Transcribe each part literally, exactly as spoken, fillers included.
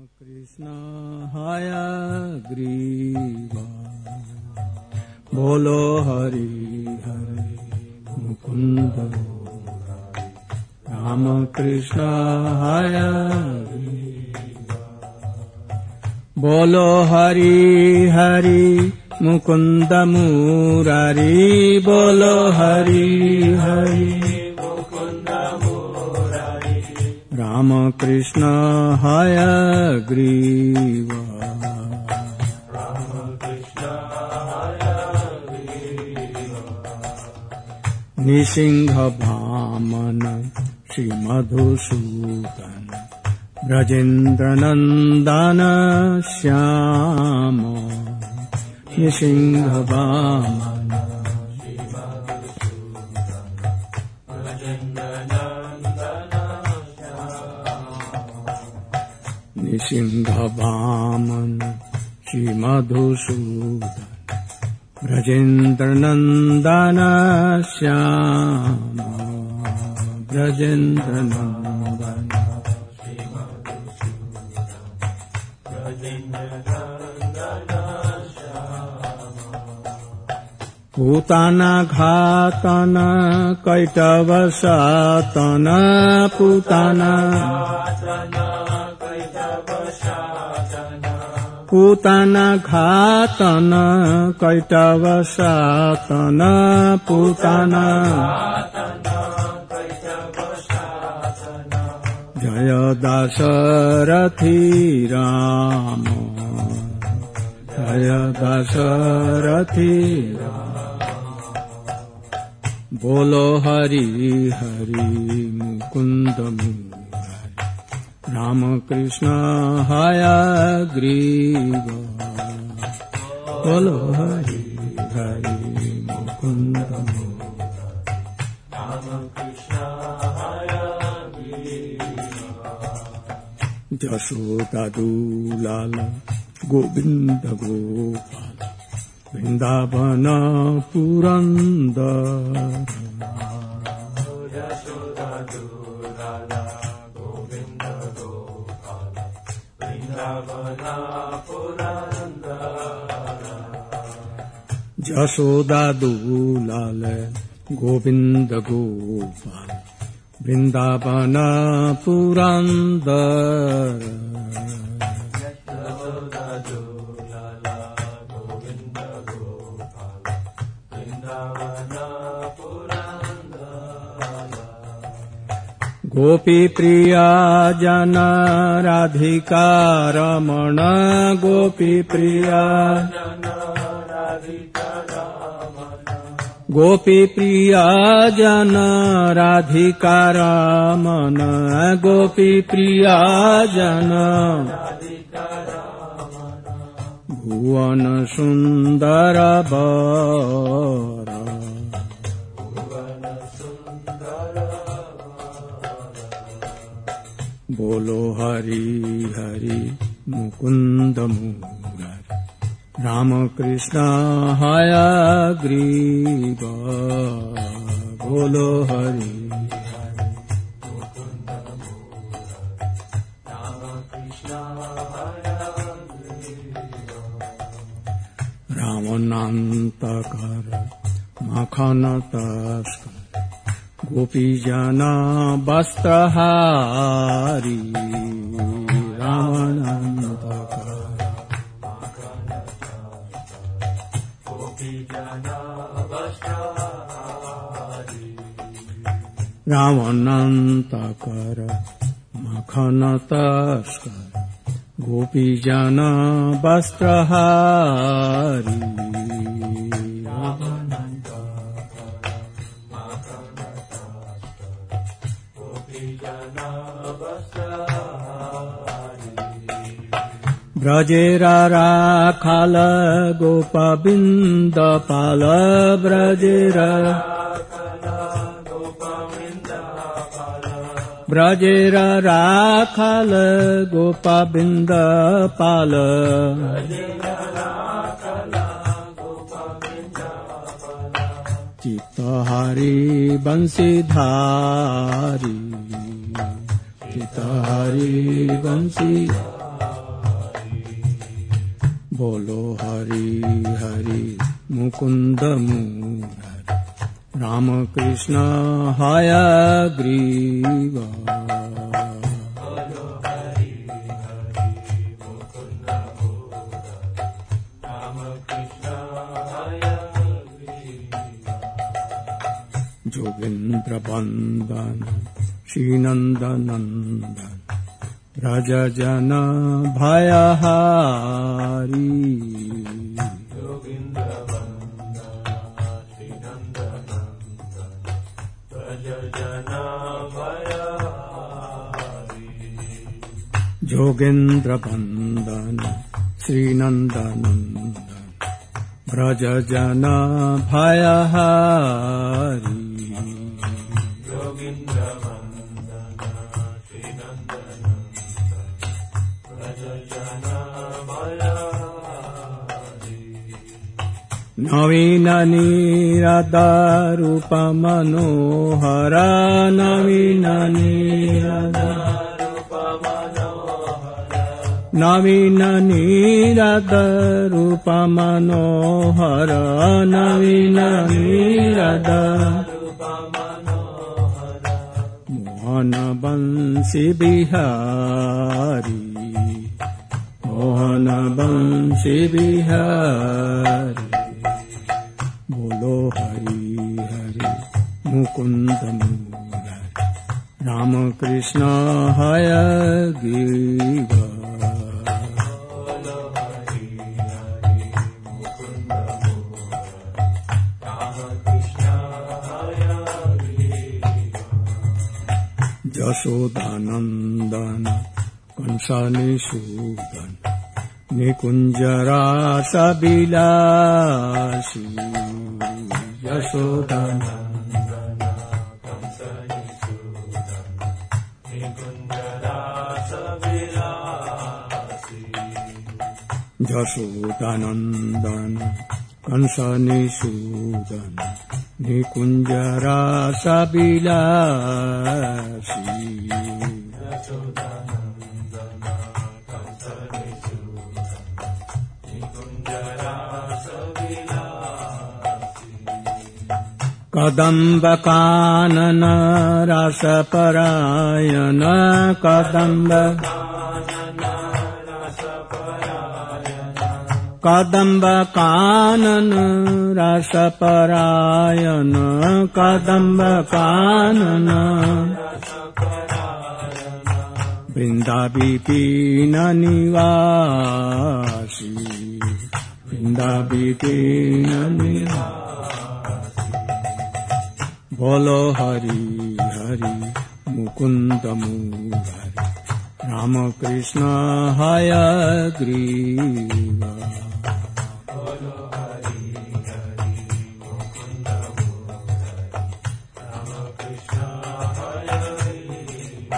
कृष्ण हयग्रीवा बोलो हरि हरि मुकुंद राम कृष्ण हयग्रीवा बोलो हरि हरि मुकुंद मुरारी बोलो हरि हरि राम कृष्ण हयग्रीवा निसिंह वामन श्री मधुसूदन ब्रजेन्द्र नंदन श्याम निसिंह वामन निसिंह वामन श्री मधुसूदन ब्रजेन्द्र नंदन श्याम ब्रजेन्द्र नंदन पूतना घातन कैटव सातन पूतना पूतना घातन कैटव सातन पूतना जय दाशरथी राम जय दाशरथी राम बोलो हरि हरि मुकुंद मुरारी राम कृष्ण हयग्रीवा बोलो हरि हरि मुकुंद मुरारी राम कृष्ण हयग्रीवा यशोदा दूलाल गोविंद गोपाल वृंदावन पुरंदर यशोदा दूलाल गोविंद गोपाल वृंदावन पुरंदर यशोदा दूलाल गोविंद गोपाल वृंदावन पुरंदर गोपी प्रिया जन राधिका रमण गोपी प्रिया गोपी प्रिया जन राधिका रमण गोपी प्रिया जन भुवन सुंदर वर बोलो हरि हरि मुकुंद मुरारी राम कृष्ण हयग्रीवा बोलो हरि हरि मुकुंद मुरारी राम कृष्ण हयग्रीवा रावणान्तकर माखन तस्कर गोपी जना वस्त्रहारी रावणान्तकर रावणान्तकर माखन तस्कर गोपी जना वस्त्रहारी ब्रजेरा राखाल गोपबिंद पाल ब्रजेरा ब्रजेरा राखाल गोपबिंद पाल चित्तहारी बंशीधारी चित्तहारी बंशी बोलो हरि हरि मुकुंद मुरारी राम कृष्ण हयग्रीव जोगेन्द्र बंदन श्रीनंदनंदन व्रज जन भयहारी जोगेन्द्र बंदन श्रीनंदनंदन व्रज जन भयहारी नवीन नीरदरूप मनोहर नवीन नीरदरूप मनोहर नवीन नीरदरूप मनोहर नवीन नीरदरूप मनोहर मोहन बंशी बिहारी मोहन बंशी बिहारी बोलो हरि हरि मुकुंद मुरारी राम कृष्ण हयग्रीव बोलो हरि हरि मुकुंद मुरारी राम कृष्ण हयग्रीव यशोदानंदन कंसनिषूदन निकुंजरास विलासी यशोदानंदन कंसनिषूदन निकुंजरास विलासी यशोदानंदन कंसनिषूदन निकुंजरास विलासी कदम्ब कानन रसपरायण कदम्ब कदम्ब कानन रसपरायण कदम्ब कानन वृंदाविपीन निवासी वृंदाविपीन निवासी बोलो हरि हरि मुकुंद मुरारी राम कृष्ण हयग्रीव बोलो हरि हरि मुकुंद मुरारी राम कृष्ण हयग्रीव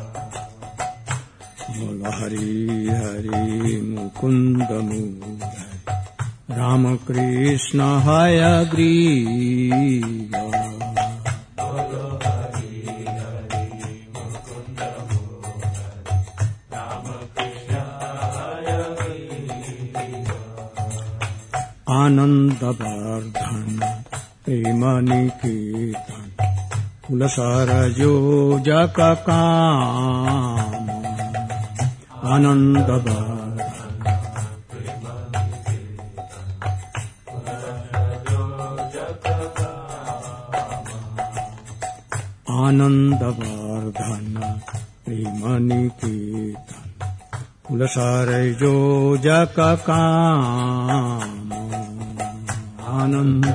बोलो हरि हरि मुकुंद मुरारी राम कृष्ण हयग्रीव आनंद वर्धन प्रेम निकेतन कुलशर योजक काम आनंद वर्धन प्रेम आनंद वर्धन प्रेम निकेतन कुलशर योजक काम आनंद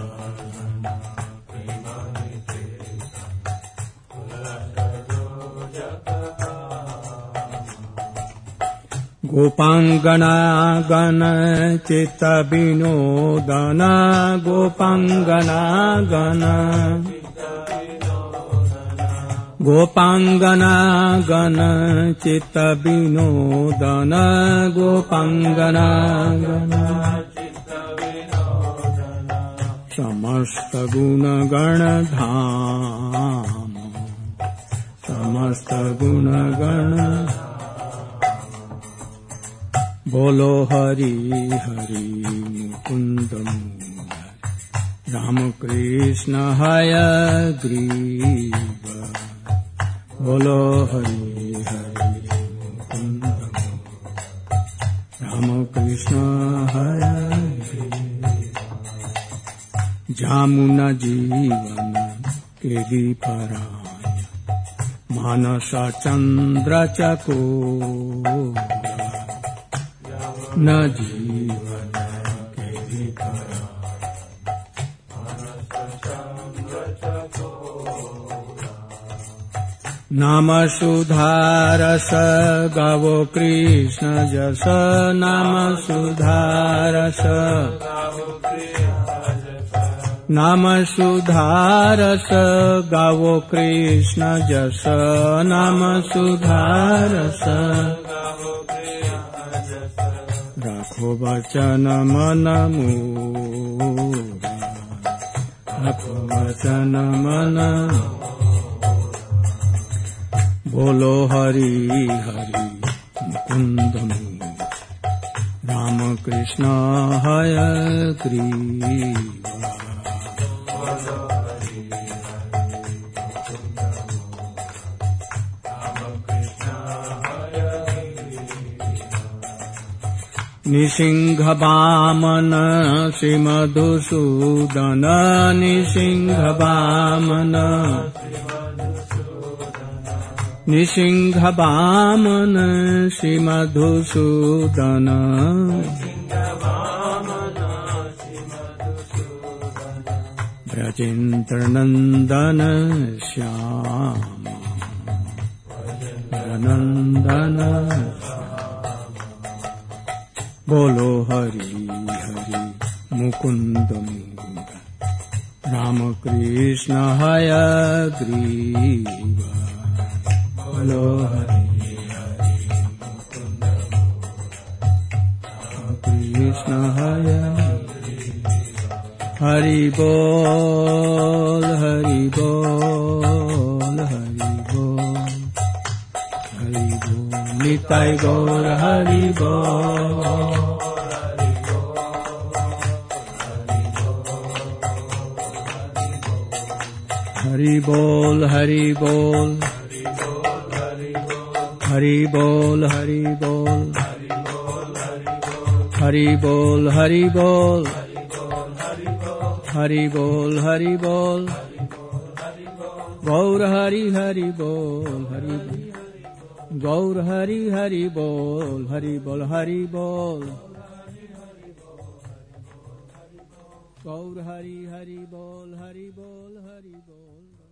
गोपांगना गण चित्त विनोदन गोपांगना गण गोपांगना गण चित्त विनोदन गोपांगना गण समस्त गुण गण धाम समस्त गुण गण बोलो हरि हरि मुकुंद मुरारी राम कृष्ण हयग्रीव बोलो हरि हरि मुकुंद राम कृष्ण हयग्रीव जामुना जीवन केली पराय मानस चंद्र चकोर न जीवन केली पराय नाम सुधारस गावो कृष्ण जस नाम सुधारस नाम सुधारस गावो कृष्ण जस नाम सुधारस राखो वचन मन मोरा राखो वचन मन बोलो हरि हरि मुकुंद मुरारी राम कृष्ण हयग्रीव निसिंह वामन श्री मधुसूदन निसिंह वामन निसिंह वामन श्री मधुसूदन ब्रजेन्द्र नंदन श्याम नंदन बोलो हरि हरि मुकुंद मुरारी राम कृष्ण हयग्रीव बोलो हरि हरि मुकुंद राम कृष्ण हयग्रीव हरि बोल हरि बोल हरि बोल हरि बोल निताय गौर हरि बोल हरि बोल हरि बोल हरि बोल हरि बोल हरि बोल हरि बोल हरि बोल हरि बोल गौर हरि हरि बोल हरि गौर हरि हरि बोल हरि बोल हरि बोल गौर हरि हरि बोल हरि बोल हरि बोल